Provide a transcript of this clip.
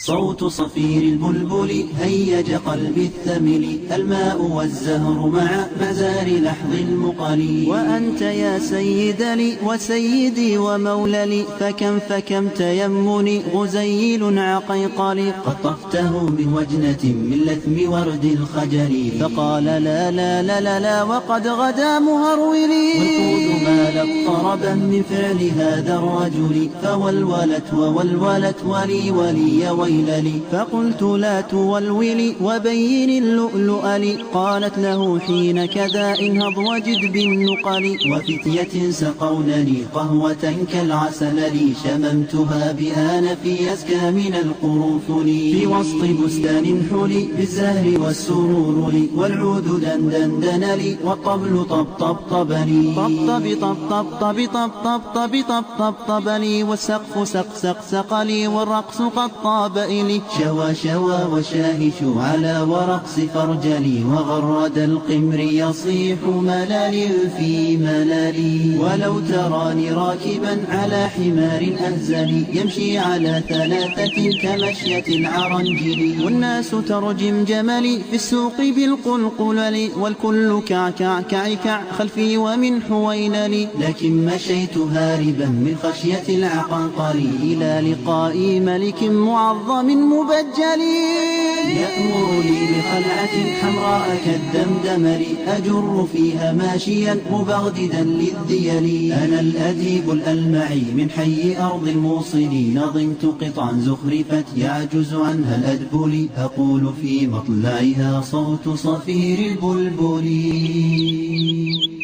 صوت صفير البلبل هيج قلبي الثمل، الماء والزهر مع مزار لحظ المقل. وأنت يا سيد لي وسيدي ومولى، فكم تيمني غزيل عقيقلي. قطفته من وجنة من لثم ورد الخجل، فقال لا لا لا لا لا وقد غدا مهرولي. والقود مالت طربا من فعل هذا الرجل، فولولت وولولت ولي ويللي. فقلت لا تولولي وبين اللؤلؤ لي. قالت له حين كذا انهض وجد بالنقل. وفتية سقونني قهوة كالعسل لي، شممتها بآن في أزكى من القرنفل. في وسط بستان حلي بالزهر والسرور لي، والعود دندن لي والطبل طبطبني. طب لي والسقف سق لي والرقص قد طاب إلي. شوى وشاهش على ورقص فرجلي، وغرد القمر يصيح ملال في ملالي. ولو تراني راكبا على حمار أهزلي، يمشي على ثلاثة كمشية العرنجل. والناس ترجم جملي في السوق بالقلقلل، والكل كعكع خلفي ومن حوينلي. لكن مشيت هاربا من خشية العقنقل، إلى لقاء ملك معظم مبجل. يأمر لي بخلعة حمراء كالدمدمر، أجر فيها ماشيا مبغددا للذيل. أنا الأديب الألمعي من حي أرض الموصل، نظمت قطعا زخرفت يعجز عنها الأدبل. أقول في مطلعها صوت صفير البلبل.